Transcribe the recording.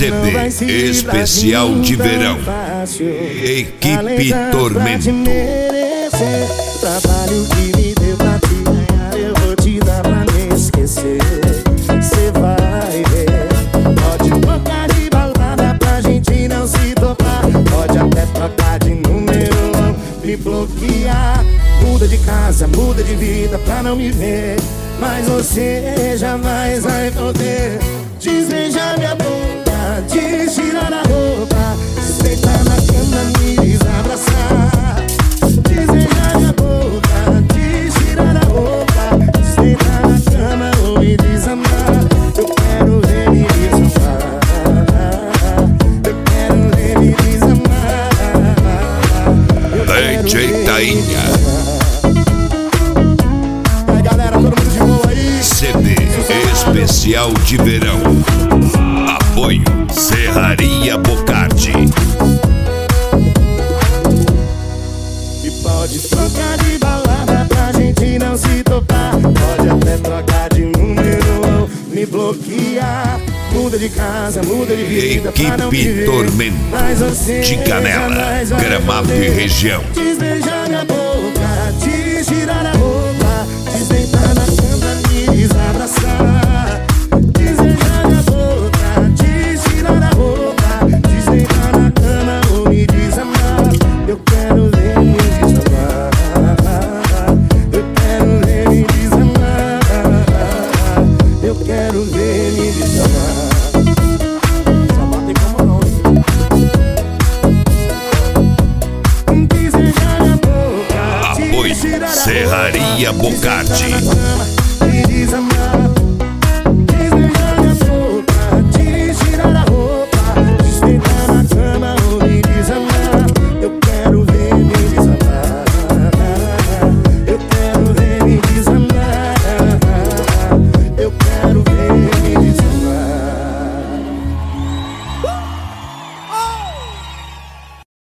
CD especial de verão. Equipe Tormento. Trabalho que me deu pra te ganhar, eu vou te dar pra me esquecer. Cê vai ver. Pode trocar de balada pra gente não se topar. Pode até trocar de número, me bloquear. Muda de casa, muda de vida pra não me ver. Mas você jamais vai poder desbeijar minha boca, tirar a roupa, se deitar na cama, me desabraçar. Desbeijar minha boca, tirar a roupa, se deitar na cama ou me desamar. Eu quero ver me desamar. Eu quero ver me desamar. DJ Tainha. CD especial de verão. Apoio Serraria Bocardi. E pode trocar de balada pra gente não se topar. Pode até trocar de número, me bloquear. Muda de casa, muda de vida pra não me Equipe ver. Tormento Mas você de Canela, Gramado e região. desbeijar minha boca, tirar a roupa, desdeitar na cama, me desabraçar. Desbeijar minha boca, tirar a roupa, desdeitar na cama ou me desamar. Eu quero ver me desamar. Eu quero ver me desamar. Eu quero ver me desamar. Só bate como não. Desbeijar minha boca, Apoio Serraria Bocardi. me desamar.